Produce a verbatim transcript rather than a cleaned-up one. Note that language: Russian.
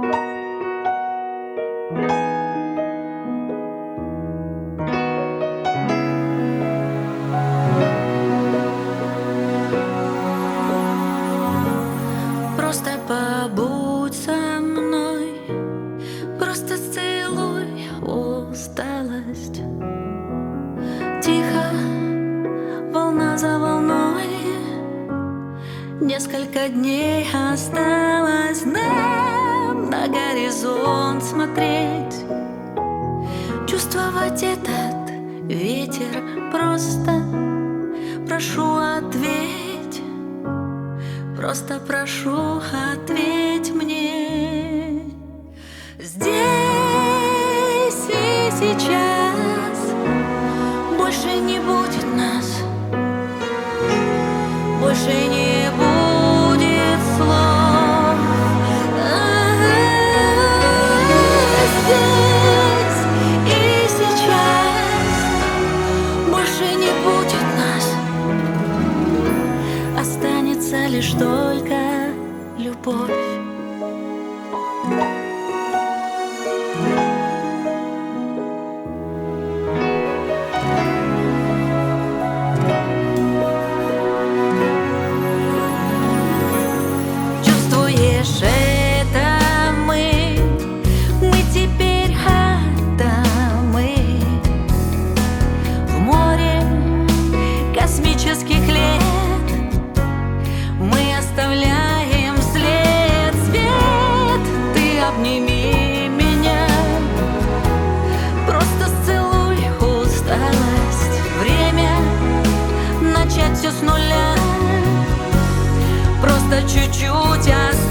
Просто побудь со мной, просто сцелуй усталость. Тихо, волна за волной, несколько дней осталось нам на горизонт смотреть, чувствовать этот ветер. Просто прошу, ответь, просто прошу, ответь мне. Здесь и сейчас больше не будет нас, больше не будет слов. Здесь и сейчас больше не будет нас, останется лишь только любовь. Чувствуешь это? Мы, мы теперь атомы в море космических лет. Мы оставляем след, свет. Ты обними меня, просто сцелуй усталость. Время начать все с нуля, просто чуть-чуть осталось.